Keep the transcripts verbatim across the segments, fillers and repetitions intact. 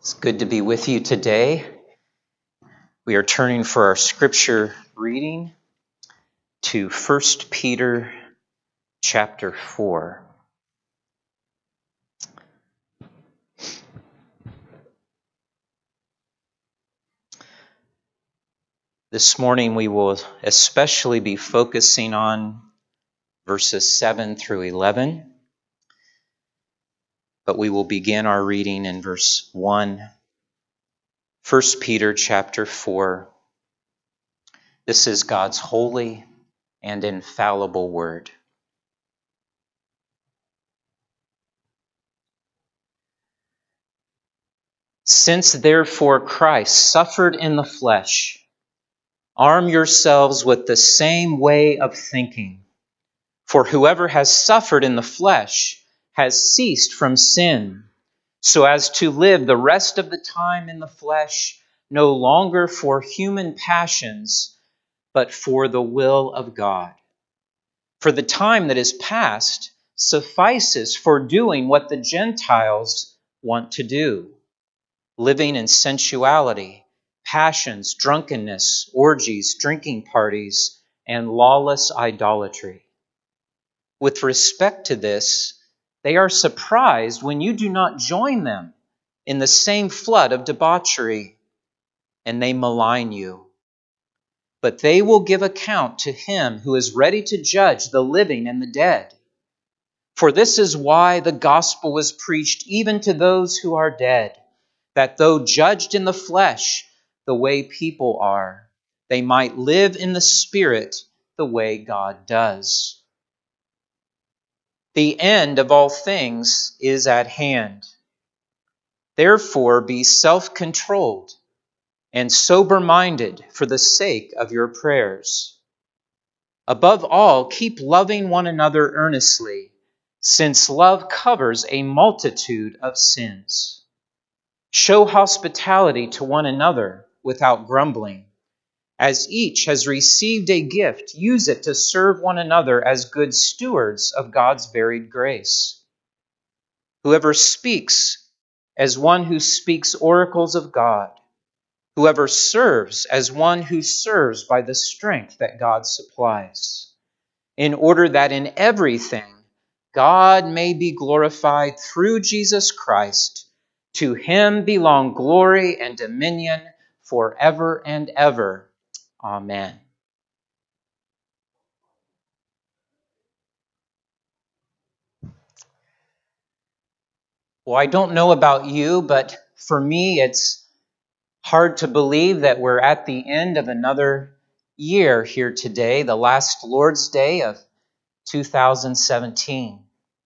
It's good to be with you today. We are turning for our scripture reading to First Peter chapter four. This morning we will especially be focusing on verses seven through eleven, but we will begin our reading in verse one. First Peter chapter four. This is God's holy and infallible word. Since therefore Christ suffered in the flesh, arm yourselves with the same way of thinking. For whoever has suffered in the flesh has ceased from sin, so as to live the rest of the time in the flesh, no longer for human passions, but for the will of God. For the time that is past suffices for doing what the Gentiles want to do, living in sensuality, passions, drunkenness, orgies, drinking parties, and lawless idolatry. With respect to this, they are surprised when you do not join them in the same flood of debauchery, and they malign you. But they will give account to him who is ready to judge the living and the dead. For this is why the gospel was preached even to those who are dead, that though judged in the flesh the way people are, they might live in the spirit the way God does. The end of all things is at hand. Therefore be self-controlled and sober-minded for the sake of your prayers. Above all, keep loving one another earnestly, since love covers a multitude of sins. Show hospitality to one another without grumbling. As each has received a gift, use it to serve one another as good stewards of God's varied grace. Whoever speaks as one who speaks oracles of God. Whoever serves as one who serves by the strength that God supplies, in order that in everything God may be glorified through Jesus Christ. To him belong glory and dominion forever and ever. Amen. Well, I don't know about you, but for me, it's hard to believe that we're at the end of another year here today, the last Lord's Day of two thousand seventeen.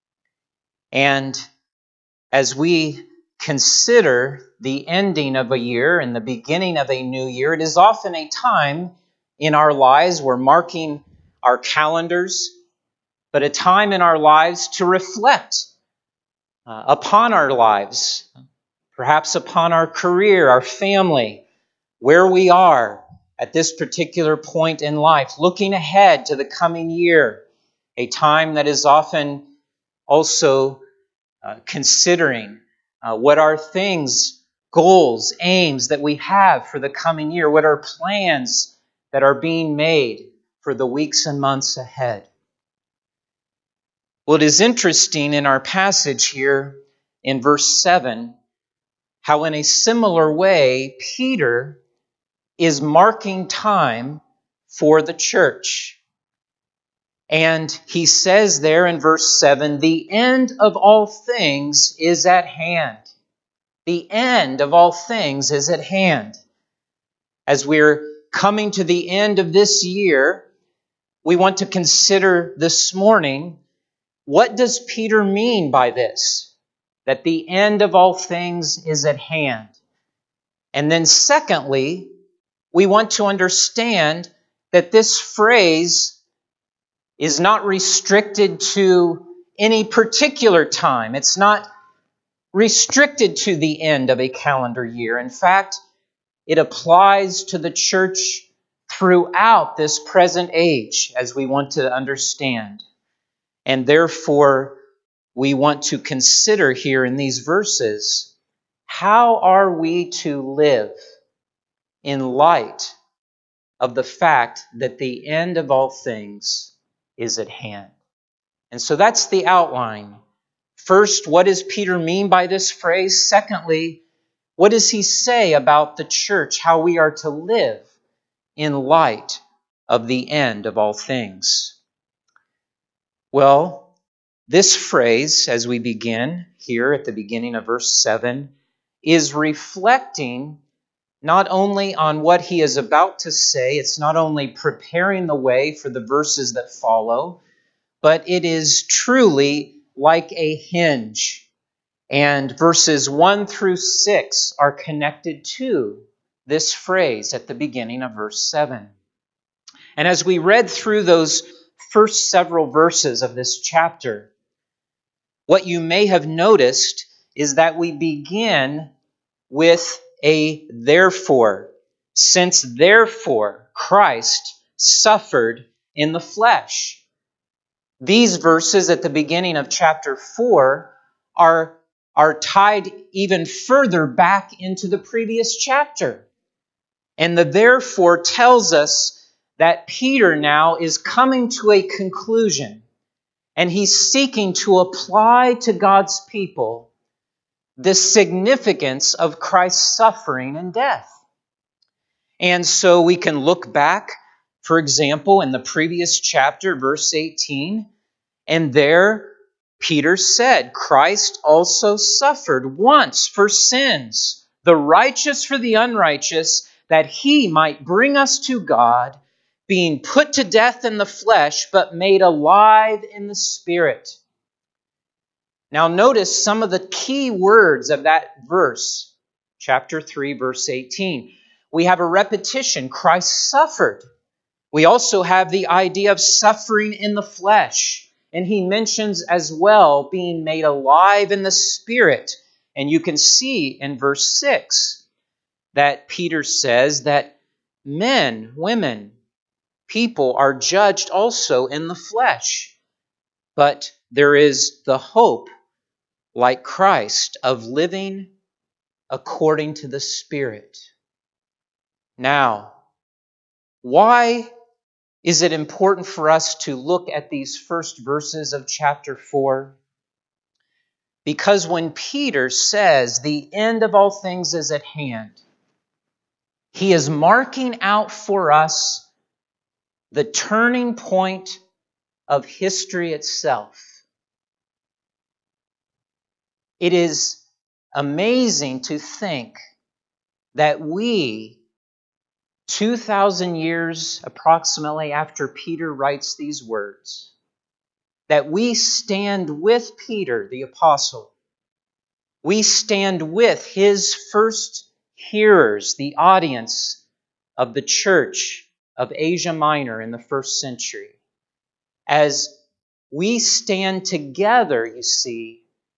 And as we consider the ending of a year and the beginning of a new year, it is often a time in our lives, we're marking our calendars, but a time in our lives to reflect uh, upon our lives, perhaps upon our career, our family, where we are at this particular point in life, looking ahead to the coming year, a time that is often also uh, considering uh, what are things, goals, aims that we have for the coming year, what are plans that are being made for the weeks and months ahead. Well, it is interesting in our passage here in verse seven, how in a similar way, Peter is marking time for the church. And he says there in verse seven, the end of all things is at hand. The end of all things is at hand. As we're coming to the end of this year, we want to consider this morning, what does Peter mean by this? That the end of all things is at hand. And then secondly, we want to understand that this phrase is not restricted to any particular time. It's not restricted to the end of a calendar year. In fact, it applies to the church throughout this present age, as we want to understand. And therefore, we want to consider here in these verses How are we to live in light of the fact that the end of all things is at hand? And so that's the outline. First, what does Peter mean by this phrase? Secondly, what does he say about the church, how we are to live in light of the end of all things? Well, this phrase, as we begin here at the beginning of verse seven, is reflecting not only on what he is about to say, it's not only preparing the way for the verses that follow, but it is truly like a hinge. And verses one through six are connected to this phrase at the beginning of verse seven. And as we read through those first several verses of this chapter, what you may have noticed is that we begin with a therefore. Since therefore Christ suffered in the flesh. These verses at the beginning of chapter four are, are tied even further back into the previous chapter. And the therefore tells us that Peter now is coming to a conclusion, and he's seeking to apply to God's people the significance of Christ's suffering and death. And so we can look back, for example, in the previous chapter, verse eighteen, and there Peter said, Christ also suffered once for sins, the righteous for the unrighteous, that he might bring us to God, being put to death in the flesh, but made alive in the Spirit. Now notice some of the key words of that verse, chapter three, verse eighteen. We have a repetition, Christ suffered. We also have the idea of suffering in the flesh. And he mentions as well being made alive in the Spirit. And you can see in verse six that Peter says that men, women, people are judged also in the flesh. But there is the hope, like Christ, of living according to the Spirit. Now, why is it important for us to look at these first verses of chapter four? Because when Peter says the end of all things is at hand, he is marking out for us the turning point of history itself. It is amazing to think that we, two thousand years approximately after Peter writes these words, that we stand with Peter, the apostle. We stand with his first hearers, the audience of the church of Asia Minor in the first century. As we stand together, you see,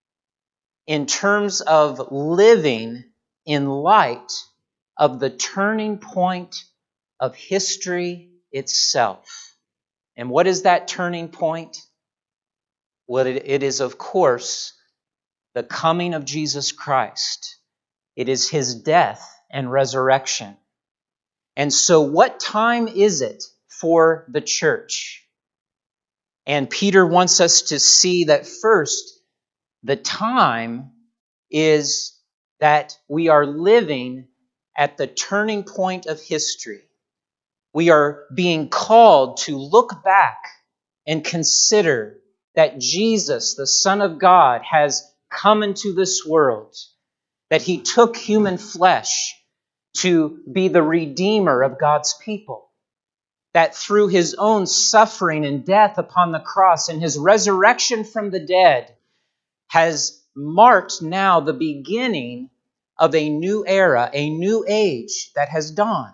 in terms of living in light of the turning point of history itself. And what is that turning point? Well, it, it is, of course, the coming of Jesus Christ. It is his death and resurrection. And so what time is it for the church? And Peter wants us to see that first, the time is that we are living at the turning point of history. We are being called to look back and consider that Jesus, the Son of God, has come into this world, that he took human flesh to be the Redeemer of God's people, that through his own suffering and death upon the cross and his resurrection from the dead has marked now the beginning of a new era, a new age that has dawned.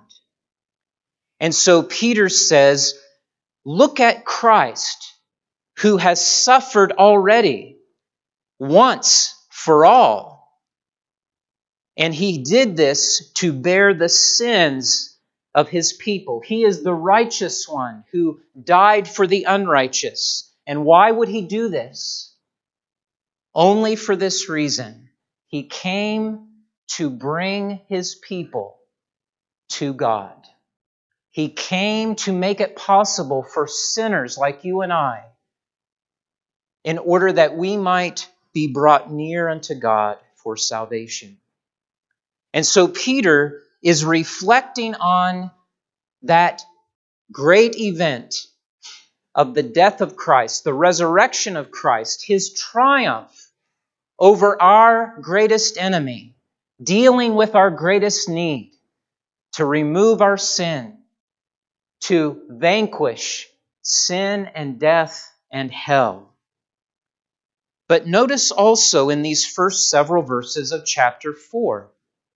And so Peter says, look at Christ, who has suffered already once for all. And he did this to bear the sins of his people. He is the righteous one who died for the unrighteous. And why would he do this? Only for this reason. He came to bring his people to God. He came to make it possible for sinners like you and I, in order that we might be brought near unto God for salvation. And so Peter is reflecting on that great event of the death of Christ, the resurrection of Christ, his triumph over our greatest enemy, dealing with our greatest need to remove our sin, to vanquish sin and death and hell. But notice also in these first several verses of chapter four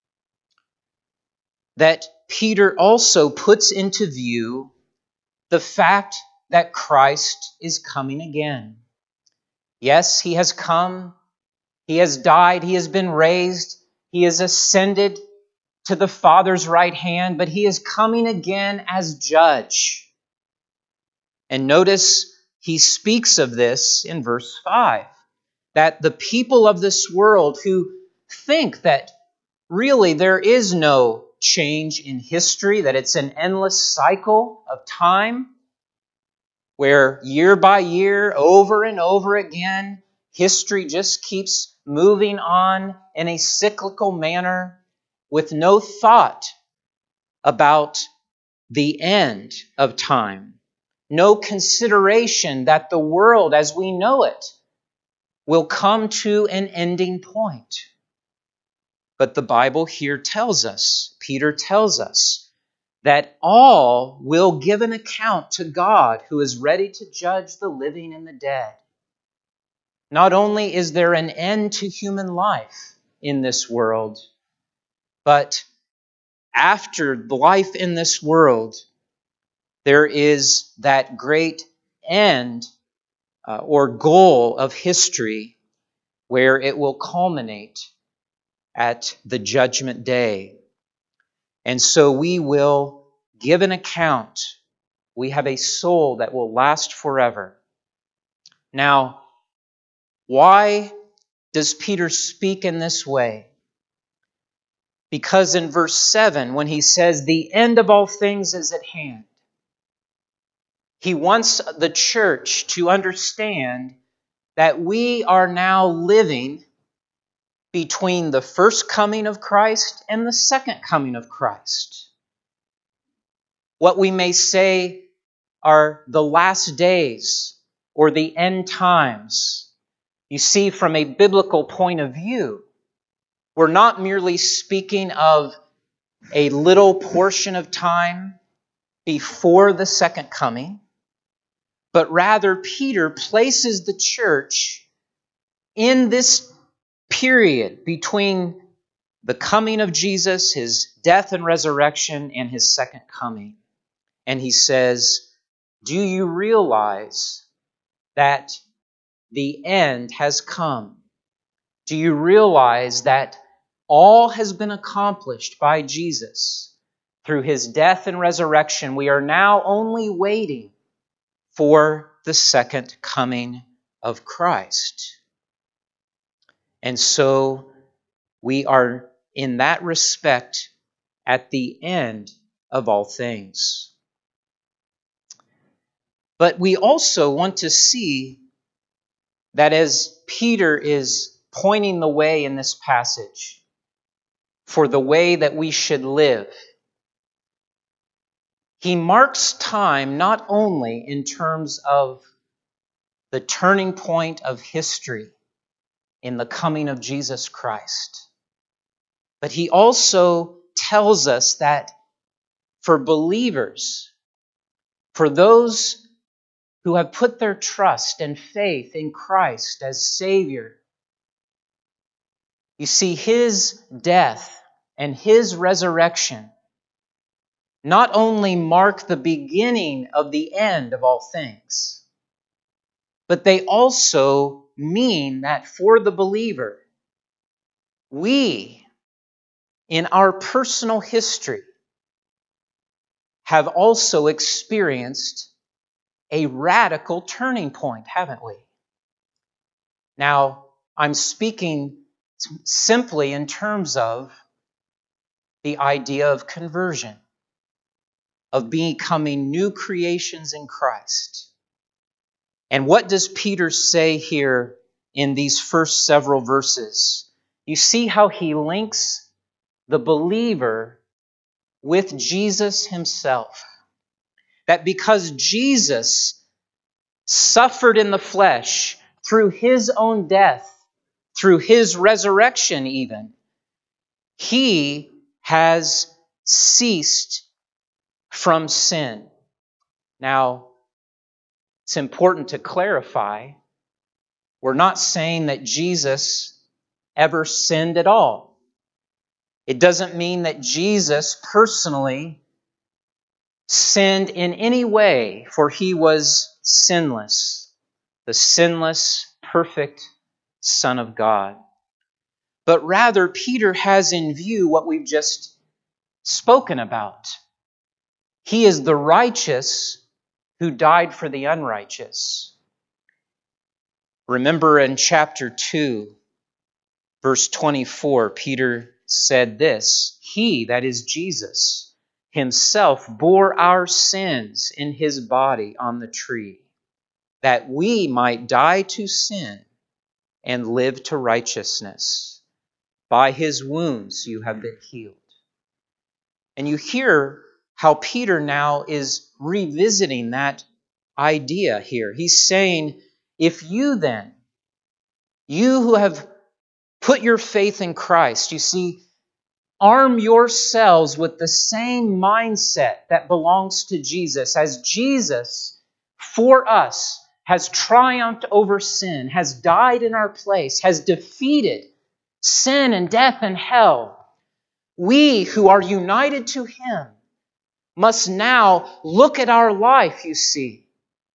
that Peter also puts into view the fact that Christ is coming again. Yes, he has come, he has died, he has been raised, he has ascended to the Father's right hand, but he is coming again as judge. And notice he speaks of this in verse five, that the people of this world who think that really there is no change in history, that it's an endless cycle of time, where year by year, over and over again, history just keeps moving on in a cyclical manner with no thought about the end of time, no consideration that the world as we know it will come to an ending point. But the Bible here tells us, Peter tells us, that all will give an account to God, who is ready to judge the living and the dead. Not only is there an end to human life in this world, but after life in this world, there is that great end uh, or goal of history where it will culminate at the judgment day. And so we will give an account. We have a soul that will last forever. Now, why does Peter speak in this way? Because in verse seven, when he says, the end of all things is at hand, he wants the church to understand that we are now living between the first coming of Christ and the second coming of Christ. What we may say are the last days or the end times. You see, from a biblical point of view, we're not merely speaking of a little portion of time before the second coming, but rather Peter places the church in this period between the coming of Jesus, his death and resurrection, and his second coming. And he says, do you realize that the end has come? Do you realize that all has been accomplished by Jesus through his death and resurrection? We are now only waiting for the second coming of Christ. And so we are, in that respect, at the end of all things. But we also want to see that as Peter is pointing the way in this passage for the way that we should live, he marks time not only in terms of the turning point of history in the coming of Jesus Christ, but he also tells us that for believers, for those who have put their trust and faith in Christ as Savior, you see, his death and his resurrection not only mark the beginning of the end of all things, but they also mean that for the believer, we, in our personal history, have also experienced a radical turning point, haven't we? Now, I'm speaking simply in terms of the idea of conversion, of becoming new creations in Christ. And what does Peter say here in these first several verses? You see how he links the believer with Jesus himself. That because Jesus suffered in the flesh through his own death, through his resurrection even, he has ceased from sin. Now, it's important to clarify, we're not saying that Jesus ever sinned at all. It doesn't mean that Jesus personally sinned in any way, for he was sinless, the sinless, perfect Son of God. But rather, Peter has in view what we've just spoken about. He is the righteous who died for the unrighteous. Remember in chapter two, verse twenty-four, Peter said this, He, that is Jesus, himself bore our sins in his body on the tree, that we might die to sin and live to righteousness. By his wounds you have been healed. And you hear how Peter now is revisiting that idea here. He's saying, if you then, you who have put your faith in Christ, you see, arm yourselves with the same mindset that belongs to Jesus, as Jesus, for us, has triumphed over sin, has died in our place, has defeated sin and death and hell. We who are united to Him must now look at our life, you see,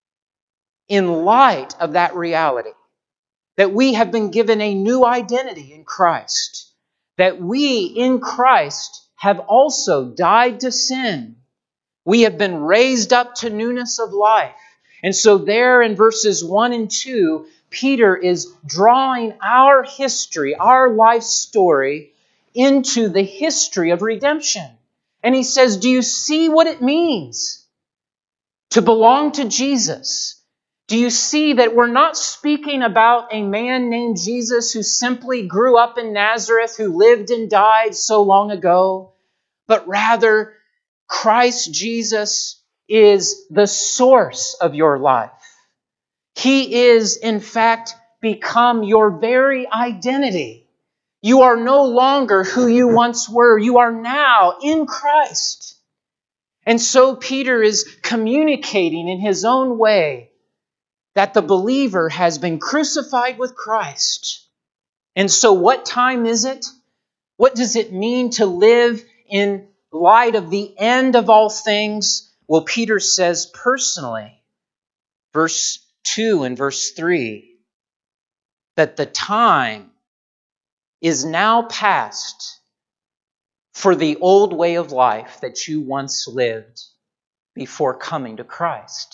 in light of that reality, that we have been given a new identity in Christ, that we in Christ have also died to sin. We have been raised up to newness of life. And so there in verses one and two, Peter is drawing our history, our life story, into the history of redemption. And he says, do you see what it means to belong to Jesus? Do you see that we're not speaking about a man named Jesus who simply grew up in Nazareth, who lived and died so long ago, but rather Christ Jesus is the source of your life. He is, in fact, become your very identity. You are no longer who you once were. You are now in Christ. And so Peter is communicating in his own way that the believer has been crucified with Christ. And so what time is it? What does it mean to live in light of the end of all things? Well, Peter says personally, verse two and verse three, that the time is now past for the old way of life that you once lived before coming to Christ.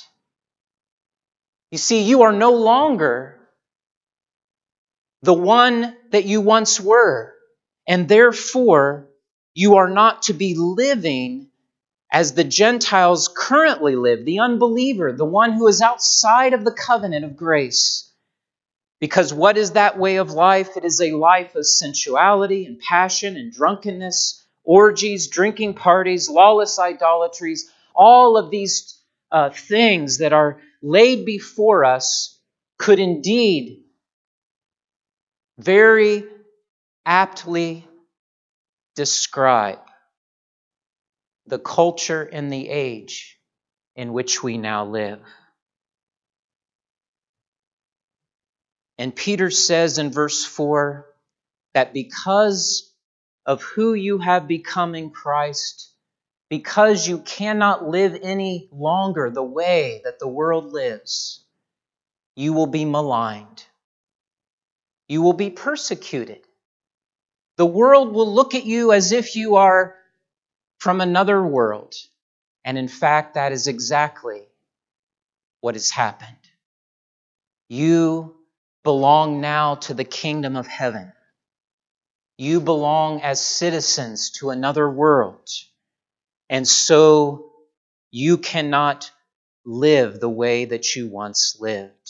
You see, you are no longer the one that you once were, and therefore you are not to be living as the Gentiles currently live, the unbeliever, the one who is outside of the covenant of grace. Because what is that way of life? It is a life of sensuality and passion and drunkenness, orgies, drinking parties, lawless idolatries, all of these uh, things that are laid before us could indeed very aptly describe the culture and the age in which we now live. And Peter says in verse four that because of who you have become in Christ, because you cannot live any longer the way that the world lives, you will be maligned. You will be persecuted. The world will look at you as if you are from another world. And in fact, that is exactly what has happened. You belong now to the kingdom of heaven. You belong as citizens to another world. And so you cannot live the way that you once lived.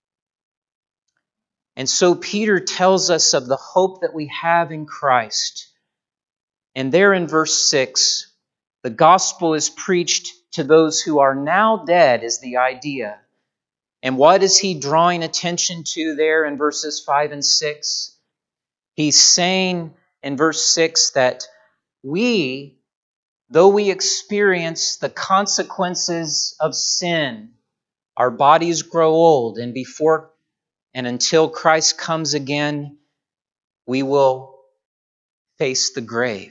And so Peter tells us of the hope that we have in Christ. And there in verse six, the gospel is preached to those who are now dead, is the idea. And what is he drawing attention to there in verses five and six? He's saying in verse six that we, though we experience the consequences of sin, our bodies grow old, and before and until Christ comes again, we will face the grave.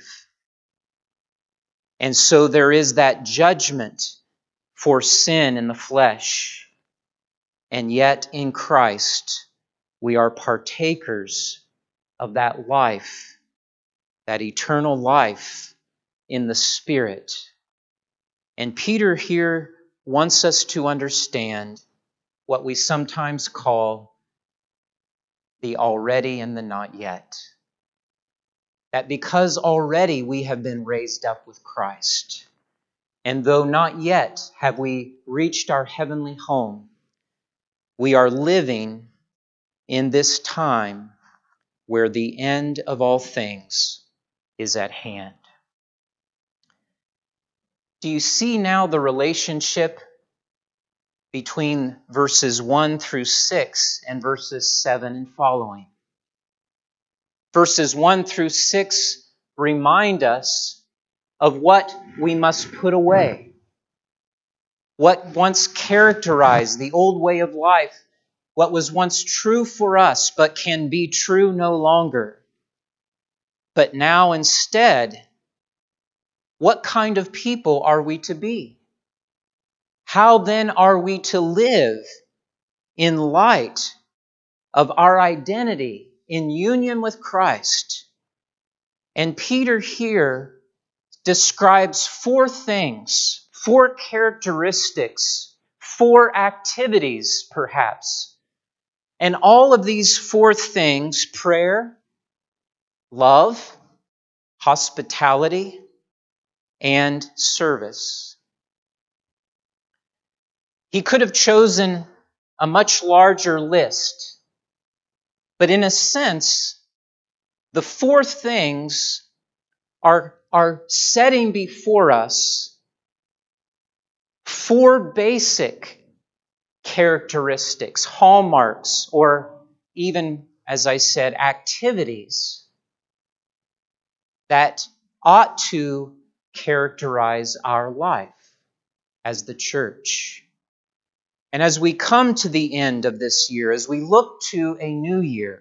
And so there is that judgment for sin in the flesh. And yet in Christ, we are partakers of that life, that eternal life in the Spirit. And Peter here wants us to understand what we sometimes call the already and the not yet. That because already we have been raised up with Christ, and though not yet have we reached our heavenly home, we are living in this time where the end of all things is at hand. Do you see now the relationship between verses one through six and verses seven and following? Verses one through six remind us of what we must put away. What once characterized the old way of life, what was once true for us but can be true no longer. But now instead, what kind of people are we to be? How then are we to live in light of our identity in union with Christ? And Peter here describes four things, four characteristics, four activities perhaps. And all of these four things, prayer, love, hospitality, and service. He could have chosen a much larger list, but in a sense, the four things are, are setting before us four basic characteristics, hallmarks, or even, as I said, activities that ought to characterize our life as the church. And as we come to the end of this year, as we look to a new year,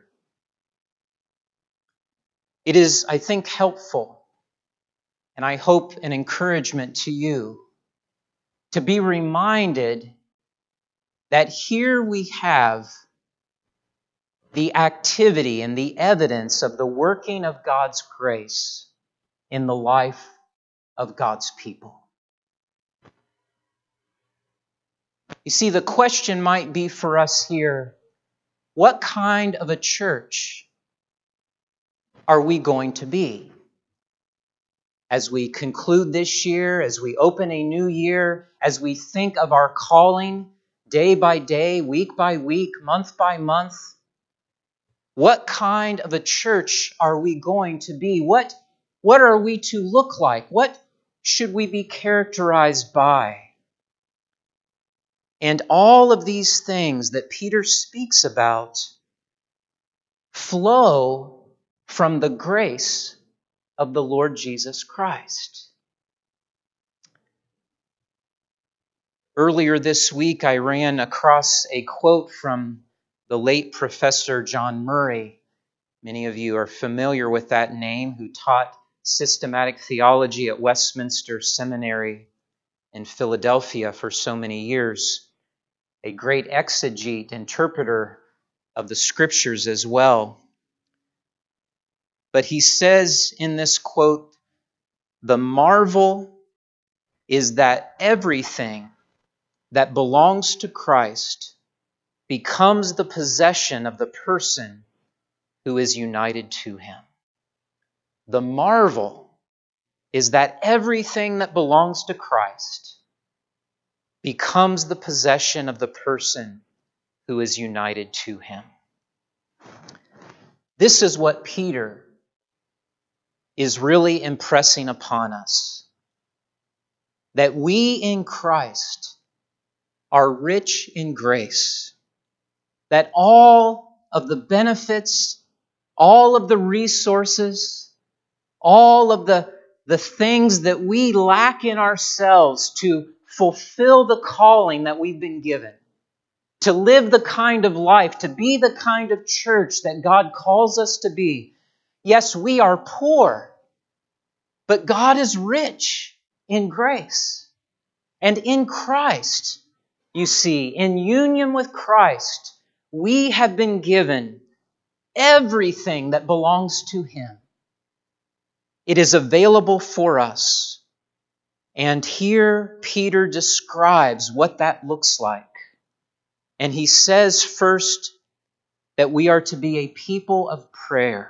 it is, I think, helpful, and I hope an encouragement to you, to be reminded that here we have the activity and the evidence of the working of God's grace in the life of God's people. You see, the question might be for us here, what kind of a church are we going to be? As we conclude this year, as we open a new year, as we think of our calling day by day, week by week, month by month, what kind of a church are we going to be? What, what are we to look like? What should we be characterized by? And all of these things that Peter speaks about flow from the grace of the Lord Jesus Christ. Earlier this week, I ran across a quote from the late Professor John Murray. Many of you are familiar with that name, who taught systematic theology at Westminster Seminary in Philadelphia for so many years. A great exegete, interpreter of the Scriptures as well. But he says in this quote, "The marvel is that everything that belongs to Christ becomes the possession of the person who is united to him." The marvel is that everything that belongs to Christ becomes the possession of the person who is united to him. This is what Peter is really impressing upon us. That we in Christ are rich in grace. That all of the benefits, all of the resources, all of the, the things that we lack in ourselves to fulfill the calling that we've been given, to live the kind of life, to be the kind of church that God calls us to be. Yes, we are poor, but God is rich in grace. And in Christ, you see, in union with Christ, we have been given everything that belongs to Him. It is available for us. And here Peter describes what that looks like. And he says first that we are to be a people of prayer.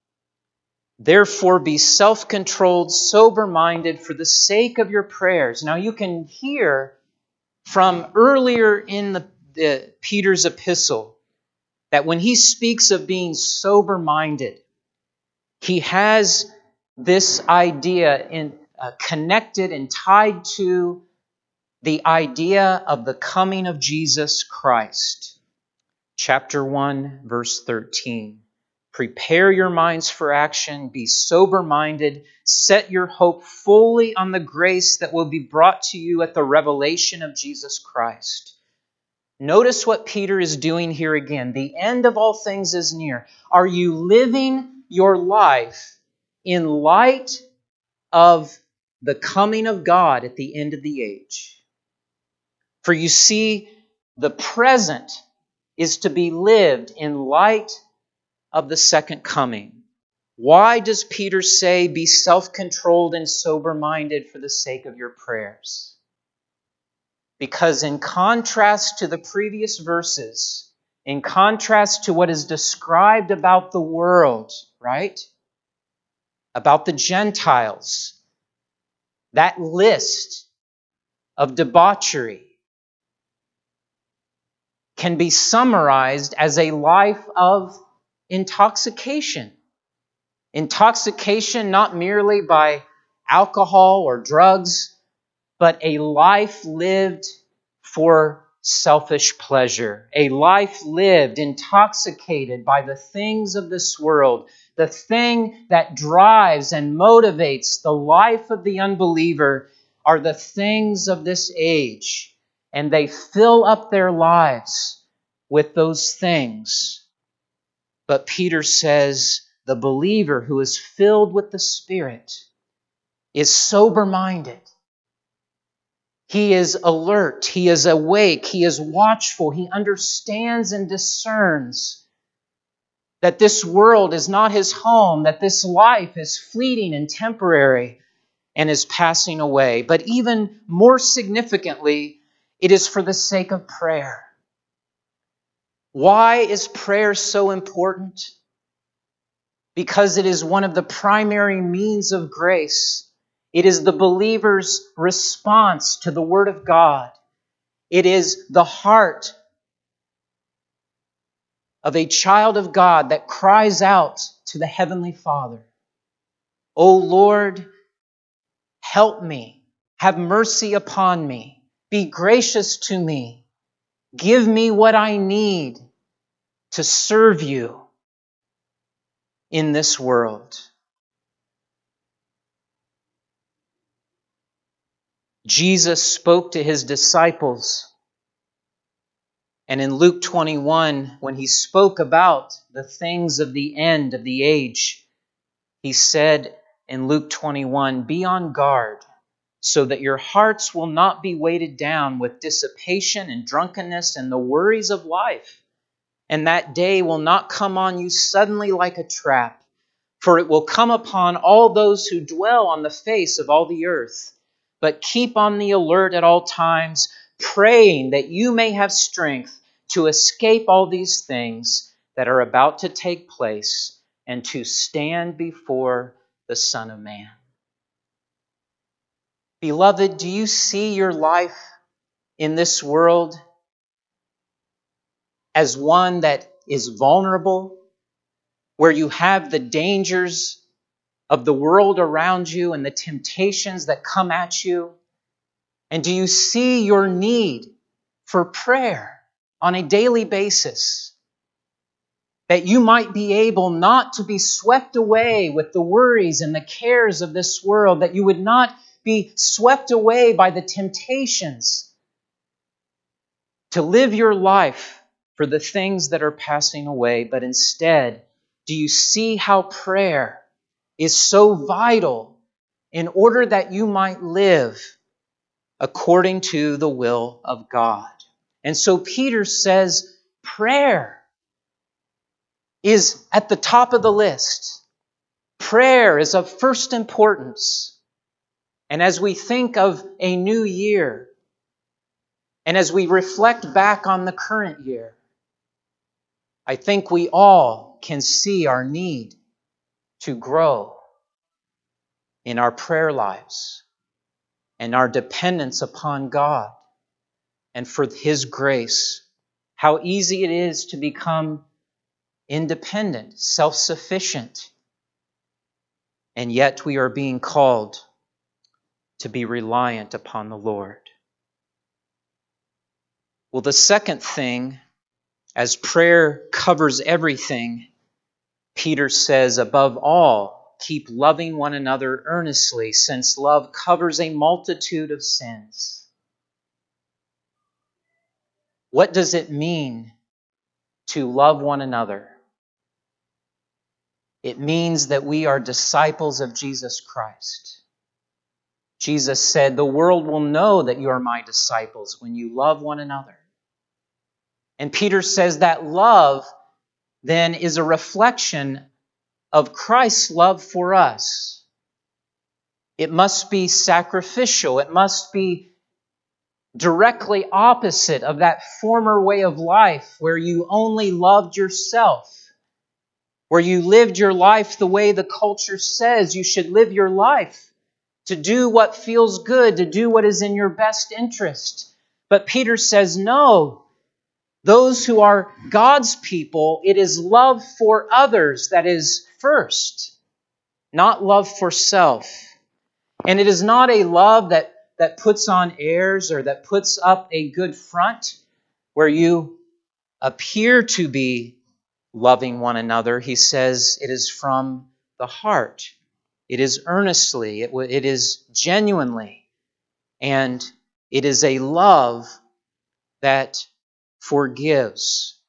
Therefore, be self-controlled, sober-minded for the sake of your prayers. Now, you can hear from earlier in the, the Peter's epistle that when he speaks of being sober-minded, he has this idea in, uh, connected and tied to the idea of the coming of Jesus Christ. Chapter one, verse thirteen. Prepare your minds for action, be sober-minded, set your hope fully on the grace that will be brought to you at the revelation of Jesus Christ. Notice what Peter is doing here again. The end of all things is near. Are you living your life in light of the coming of God at the end of the age? For you see, the present is to be lived in light of the second coming. Why does Peter say, be self-controlled and sober-minded for the sake of your prayers? Because in contrast to the previous verses, in contrast to what is described about the world, right? About the Gentiles, that list of debauchery can be summarized as a life of intoxication. Intoxication not merely by alcohol or drugs, but a life lived for selfish pleasure. A life lived intoxicated by the things of this world. The thing that drives and motivates the life of the unbeliever are the things of this age. And they fill up their lives with those things. But Peter says the believer who is filled with the Spirit is sober-minded. He is alert. He is awake. He is watchful. He understands and discerns that this world is not his home, that this life is fleeting and temporary and is passing away. But even more significantly, it is for the sake of prayer. Why is prayer so important? Because it is one of the primary means of grace. It is the believer's response to the Word of God. It is the heart of a child of God that cries out to the Heavenly Father, "O Lord, help me. Have mercy upon me. Be gracious to me. Give me what I need to serve you in this world." Jesus spoke to his disciples. And in Luke twenty-one, when he spoke about the things of the end of the age, he said in Luke twenty-one, "Be on guard, so that your hearts will not be weighted down with dissipation and drunkenness and the worries of life. And that day will not come on you suddenly like a trap, for it will come upon all those who dwell on the face of all the earth. But keep on the alert at all times, praying that you may have strength to escape all these things that are about to take place and to stand before the Son of Man. Beloved, do you see your life in this world as one that is vulnerable, where you have the dangers of the world around you and the temptations that come at you? And do you see your need for prayer on a daily basis, that you might be able not to be swept away with the worries and the cares of this world, that you would not be swept away by the temptations to live your life for the things that are passing away, but instead, do you see how prayer is so vital in order that you might live according to the will of God? And so Peter says prayer is at the top of the list. Prayer is of first importance. And as we think of a new year, and as we reflect back on the current year, I think we all can see our need to grow in our prayer lives and our dependence upon God and for His grace. How easy it is to become independent, self-sufficient, and yet we are being called to be reliant upon the Lord. Well, the second thing, as prayer covers everything, Peter says, above all, keep loving one another earnestly, since love covers a multitude of sins. What does it mean to love one another? It means that we are disciples of Jesus Christ. Jesus said, the world will know that you are my disciples when you love one another. And Peter says that love then is a reflection of Christ's love for us. It must be sacrificial. It must be directly opposite of that former way of life where you only loved yourself, where you lived your life the way the culture says you should live your life, to do what feels good, to do what is in your best interest. But Peter says, no, those who are God's people, it is love for others that is first, not love for self. And it is not a love that, that puts on airs or that puts up a good front where you appear to be loving one another. He says it is from the heart. It is earnestly. It, it is genuinely. And it is a love that forgives.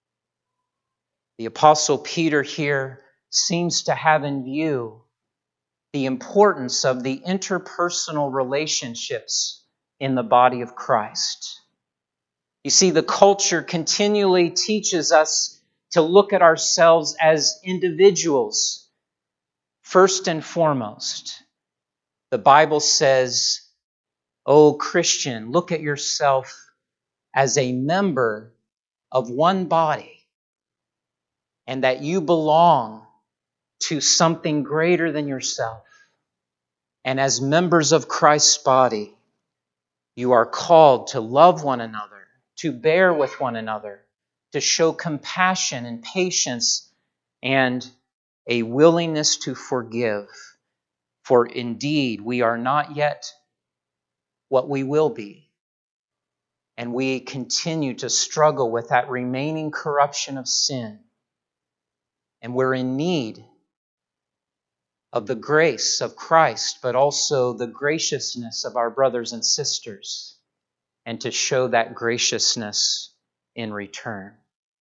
The Apostle Peter here seems to have in view the importance of the interpersonal relationships in the body of Christ. You see, the culture continually teaches us to look at ourselves as individuals, first and foremost. The Bible says, "O Christian, look at yourself as a member of one body, and that you belong to something greater than yourself. And as members of Christ's body, you are called to love one another, to bear with one another, to show compassion and patience and a willingness to forgive. For indeed, we are not yet what we will be. And we continue to struggle with that remaining corruption of sin. And we're in need of the grace of Christ, but also the graciousness of our brothers and sisters, and to show that graciousness in return.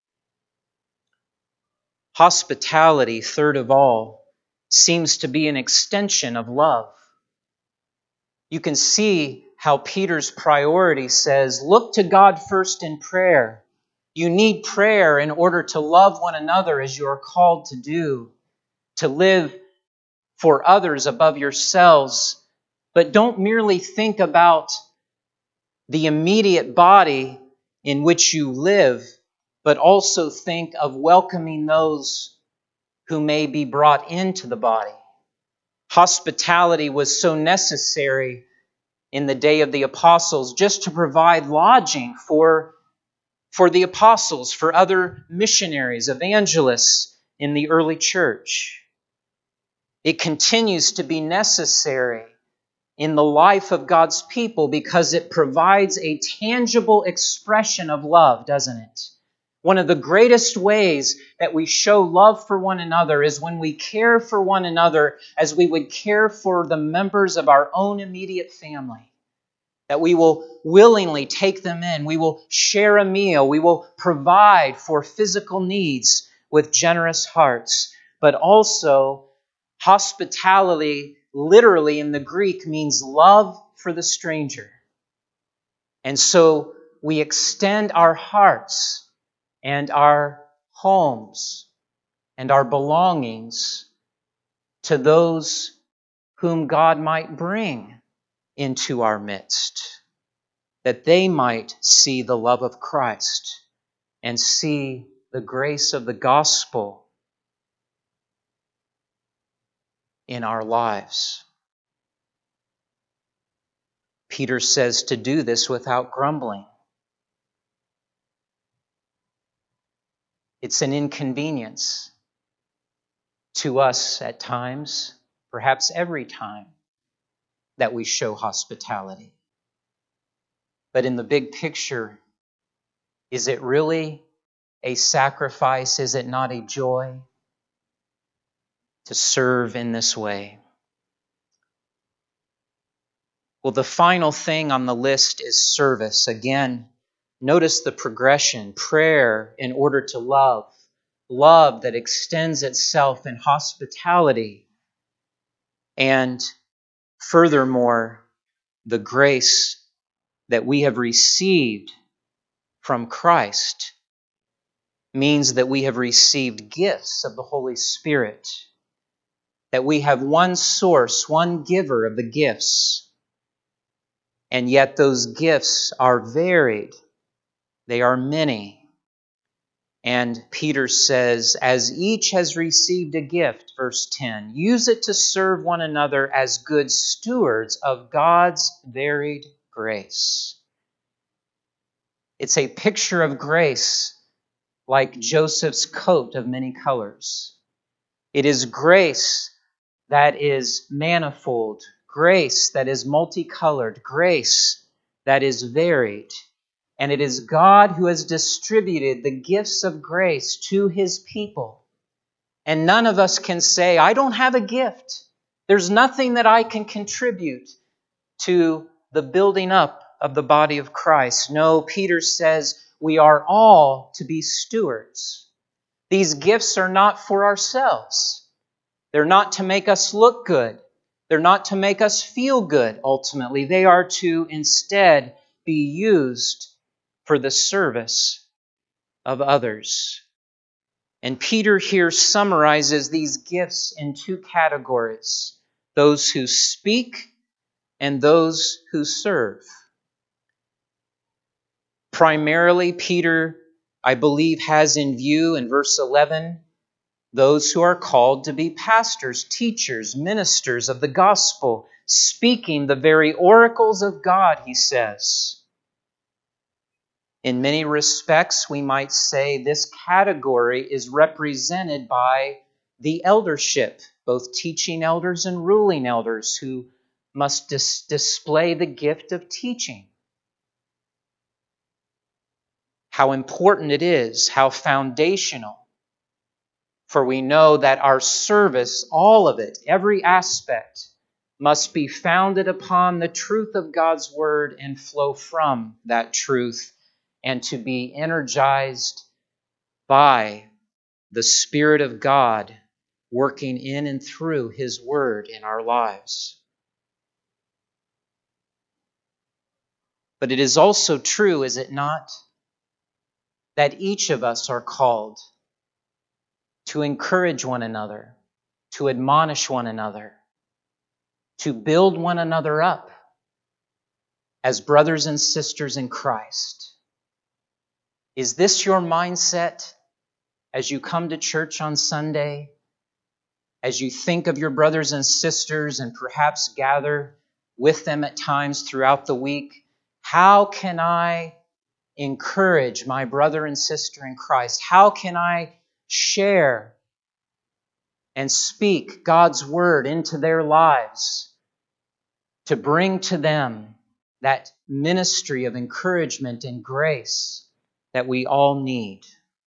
Hospitality, third of all, seems to be an extension of love. You can see how Peter's priority says, look to God first in prayer. You need prayer in order to love one another as you are called to do, to live for others above yourselves. But don't merely think about the immediate body in which you live, but also think of welcoming those who may be brought into the body. Hospitality was so necessary in the day of the apostles just to provide lodging for, for the apostles, for other missionaries, evangelists in the early church. It continues to be necessary in the life of God's people because it provides a tangible expression of love, doesn't it? One of the greatest ways that we show love for one another is when we care for one another as we would care for the members of our own immediate family. That we will willingly take them in. We will share a meal. We will provide for physical needs with generous hearts. But also, hospitality, literally in the Greek, means love for the stranger. And so we extend our hearts and our homes and our belongings to those whom God might bring into our midst, that they might see the love of Christ and see the grace of the gospel in our lives. Peter says to do this without grumbling. It's an inconvenience to us at times, perhaps every time, that we show hospitality. But in the big picture, is it really a sacrifice? Is it not a joy to serve in this way? Well, the final thing on the list is service. Again, notice the progression. Prayer in order to love. Love that extends itself in hospitality. And furthermore, the grace that we have received from Christ means that we have received gifts of the Holy Spirit. That we have one source, one giver of the gifts. And yet those gifts are varied. They are many. And Peter says, as each has received a gift, verse ten, use it to serve one another as good stewards of God's varied grace. It's a picture of grace like Joseph's coat of many colors. It is grace that is manifold, grace that is multicolored, grace that is varied. And it is God who has distributed the gifts of grace to His people. And none of us can say, I don't have a gift. There's nothing that I can contribute to the building up of the body of Christ. No, Peter says we are all to be stewards. These gifts are not for ourselves. They're not to make us look good. They're not to make us feel good, ultimately. They are to instead be used for the service of others. And Peter here summarizes these gifts in two categories: those who speak and those who serve. Primarily, Peter, I believe, has in view in verse eleven those who are called to be pastors, teachers, ministers of the gospel, speaking the very oracles of God, he says. In many respects, we might say this category is represented by the eldership, both teaching elders and ruling elders, who must dis- display the gift of teaching. How important it is, how foundational. For we know that our service, all of it, every aspect, must be founded upon the truth of God's word and flow from that truth, and to be energized by the Spirit of God working in and through His word in our lives. But it is also true, is it not, that each of us are called to encourage one another, to admonish one another, to build one another up as brothers and sisters in Christ. Is this your mindset as you come to church on Sunday, as you think of your brothers and sisters and perhaps gather with them at times throughout the week, how can I encourage my brother and sister in Christ? How can I share and speak God's word into their lives to bring to them that ministry of encouragement and grace that we all need?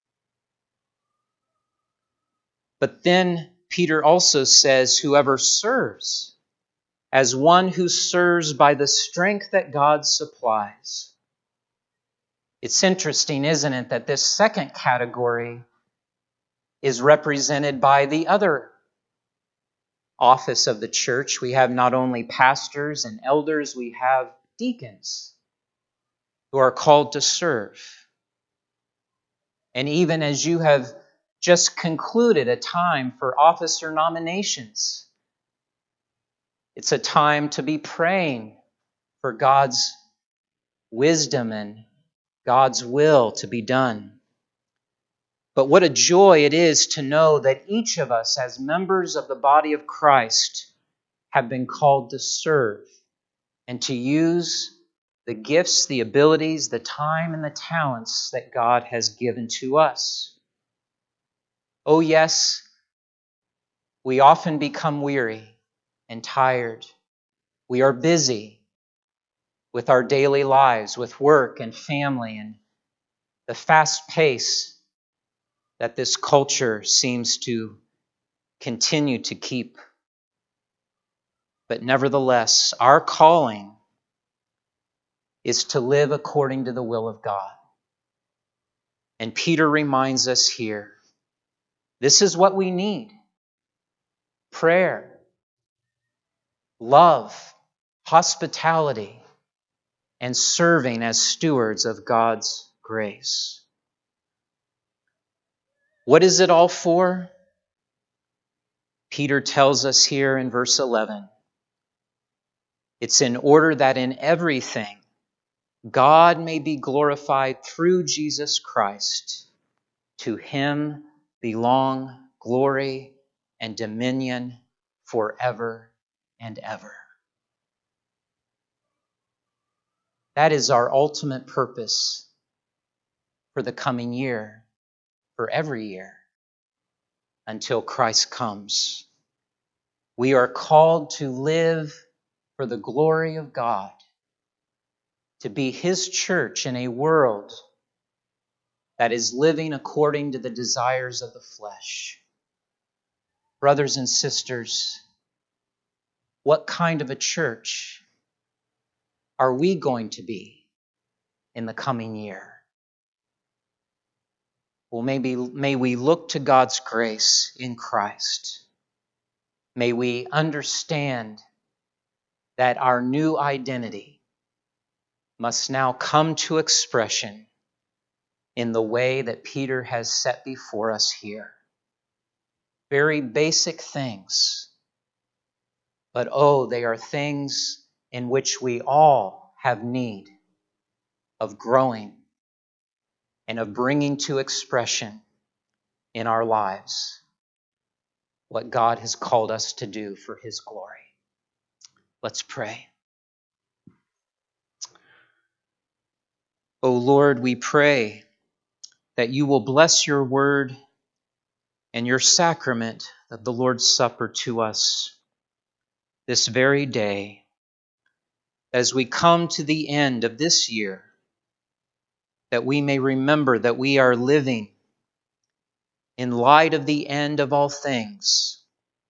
But then Peter also says, whoever serves, as one who serves by the strength that God supplies. It's interesting, isn't it, that this second category is represented by the other office of the church. We have not only pastors and elders, we have deacons who are called to serve. And even as you have just concluded a time for officer nominations, it's a time to be praying for God's wisdom and God's will to be done. But what a joy it is to know that each of us as members of the body of Christ have been called to serve and to use the gifts, the abilities, the time, and the talents that God has given to us. Oh yes, we often become weary and tired. We are busy with our daily lives, with work and family, and the fast pace that this culture seems to continue to keep. But nevertheless, our calling is to live according to the will of God. And Peter reminds us here, this is what we need: prayer, love, hospitality, and serving as stewards of God's grace. What is it all for? Peter tells us here in verse eleven. It's in order that in everything God may be glorified through Jesus Christ. To him belong glory and dominion forever and ever. That is our ultimate purpose for the coming year, for every year, until Christ comes. We are called to live for the glory of God, to be his church in a world that is living according to the desires of the flesh. Brothers and sisters, what kind of a church are we going to be in the coming year? Well, maybe may we look to God's grace in Christ. May we understand that our new identity must now come to expression in the way that Peter has set before us here. Very basic things, but oh, they are things in which we all have need of growing and of bringing to expression in our lives what God has called us to do for his glory. Let's pray. O Lord, we pray that you will bless your word and your sacrament of the Lord's Supper to us this very day as we come to the end of this year, that we may remember that we are living in light of the end of all things,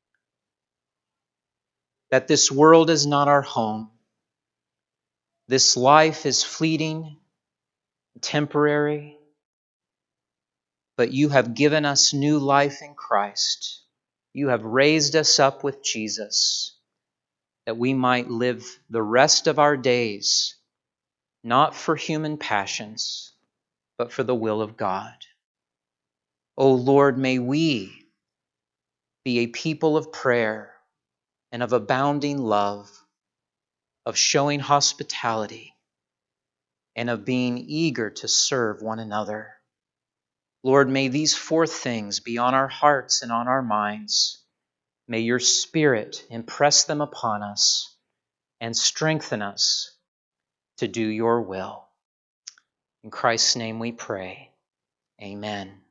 that this world is not our home. This life is fleeting, temporary, but you have given us new life in Christ. You have raised us up with Jesus, that we might live the rest of our days, not for human passions, but for the will of God. O Lord, may we be a people of prayer and of abounding love, of showing hospitality, and of being eager to serve one another. Lord, may these four things be on our hearts and on our minds. May your Spirit impress them upon us and strengthen us to do your will. In Christ's name we pray. Amen.